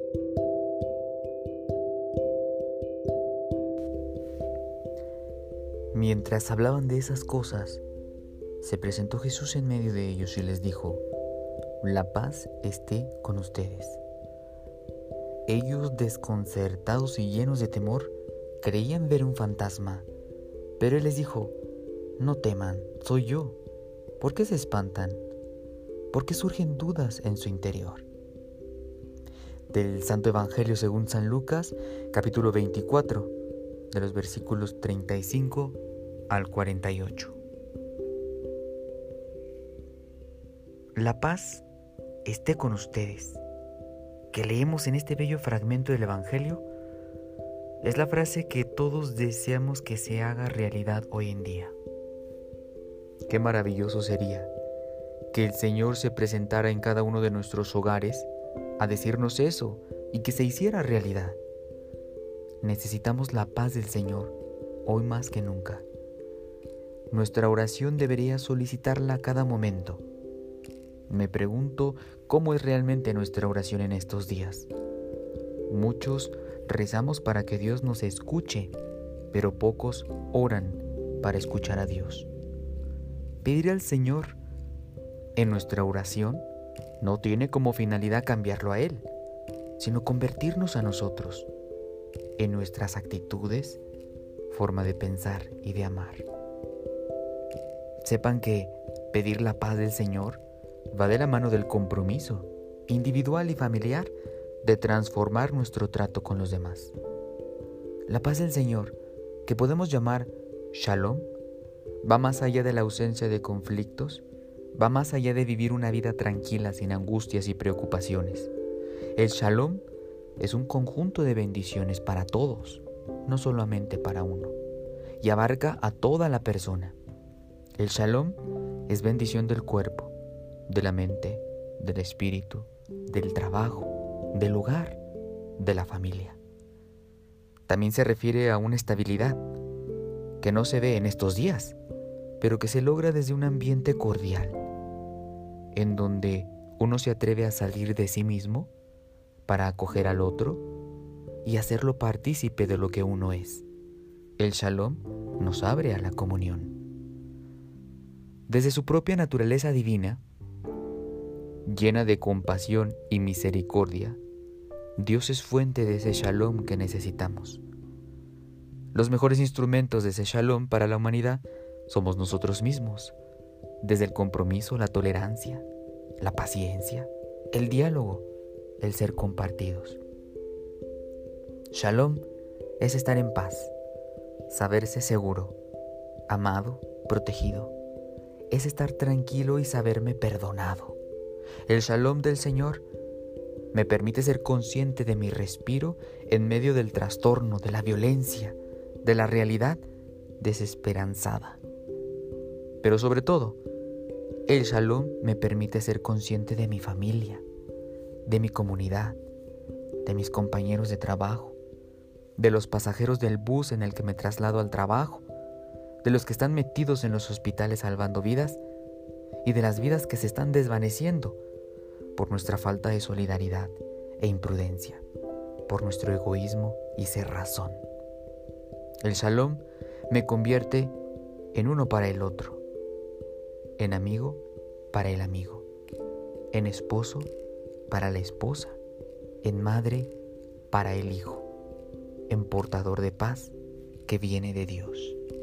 Mientras hablaban de esas cosas, se presentó Jesús en medio de ellos y les dijo: la paz esté con ustedes. Ellos, desconcertados y llenos de temor, creían ver un fantasma, pero Él les dijo: no teman, soy yo. ¿Por qué se espantan? ¿Por qué surgen dudas en su interior? Del Santo Evangelio según San Lucas, capítulo 24, de los versículos 35 al 48. La paz esté con ustedes, que leemos en este bello fragmento del Evangelio, es la frase que todos deseamos que se haga realidad hoy en día. Qué maravilloso sería que el Señor se presentara en cada uno de nuestros hogares a decirnos eso y que se hiciera realidad. Necesitamos la paz del Señor hoy más que nunca. Nuestra oración debería solicitarla a cada momento. Me pregunto cómo es realmente nuestra oración en estos días. Muchos rezamos para que Dios nos escuche, pero pocos oran para escuchar a Dios. Pedir al Señor en nuestra oración no tiene como finalidad cambiarlo a Él, sino convertirnos a nosotros, en nuestras actitudes, forma de pensar y de amar. Sepan que pedir la paz del Señor va de la mano del compromiso individual y familiar de transformar nuestro trato con los demás. La paz del Señor, que podemos llamar Shalom, va más allá de la ausencia de conflictos, va más allá de vivir una vida tranquila sin angustias y preocupaciones. El Shalom es un conjunto de bendiciones para todos, no solamente para uno, y abarca a toda la persona. El Shalom es bendición del cuerpo, de la mente, del espíritu, del trabajo, del hogar, de la familia. También se refiere a una estabilidad que no se ve en estos días, pero que se logra desde un ambiente cordial, en donde uno se atreve a salir de sí mismo para acoger al otro y hacerlo partícipe de lo que uno es. El Shalom nos abre a la comunión. Desde su propia naturaleza divina, llena de compasión y misericordia, Dios es fuente de ese Shalom que necesitamos. Los mejores instrumentos de ese Shalom para la humanidad somos nosotros mismos, desde el compromiso, la tolerancia, la paciencia, el diálogo, el ser compartidos. Shalom es estar en paz, saberse seguro, amado, protegido. Es estar tranquilo y saberme perdonado. El Shalom del Señor me permite ser consciente de mi respiro en medio del trastorno, de la violencia, de la realidad desesperanzada. Pero sobre todo, el Shalom me permite ser consciente de mi familia, de mi comunidad, de mis compañeros de trabajo, de los pasajeros del bus en el que me traslado al trabajo, de los que están metidos en los hospitales salvando vidas y de las vidas que se están desvaneciendo por nuestra falta de solidaridad e imprudencia, por nuestro egoísmo y cerrazón. El Shalom me convierte en uno para el otro, en amigo para el amigo, en esposo para la esposa, en madre para el hijo, en portador de paz que viene de Dios.